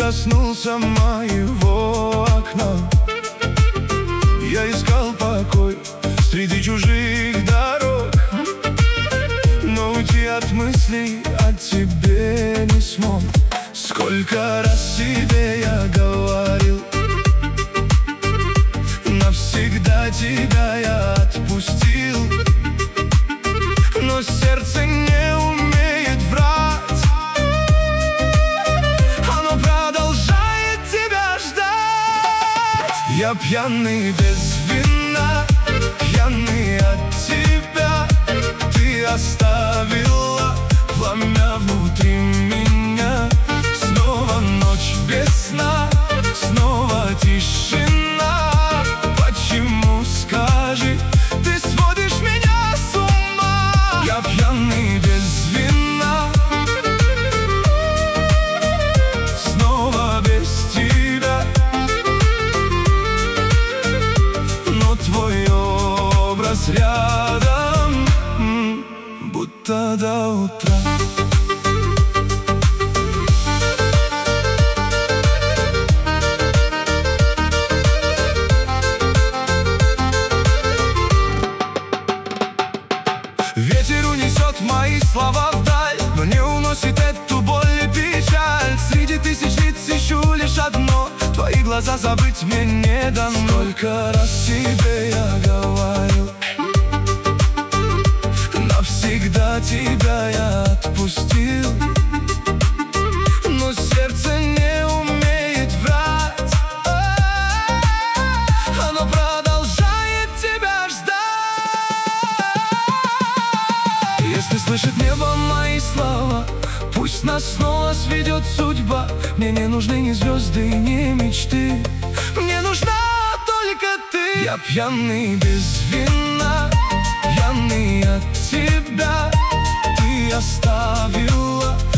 коснулся моего окна. Я искал покой среди чужих дорог, но уйти от мыслей о тебе не смог. Сколько раз себе я говорил, навсегда тебя я отпустил, но сердце не умеет врать. Оно продолжает тебя ждать. Я пьяный без вина, пьяный от тебя. Ты оставила пламя внутри меня. Снова ночь без сна, снова тишина. Почему, скажи, ты сводишь меня с ума? Я пьяный без вина, снова без тебя, но твой образ рядом, будто до утра. Ветер унесет мои слова вдаль, но не уносит эту боль и печаль. Среди тысяч лиц ищу лишь одно, твои глаза забыть мне не дано. Сколько раз тебе я говорил, навсегда тебя я отпустил, но сердце не умеет врать. Оно продолжает тебя ждать. Если слышит небо мои слова, пусть нас снова сведет судьба. Мне не нужны ни звезды, ни мечты, мне нужна только ты. Я пьяный без вина, пьяный от тебя. Ты оставила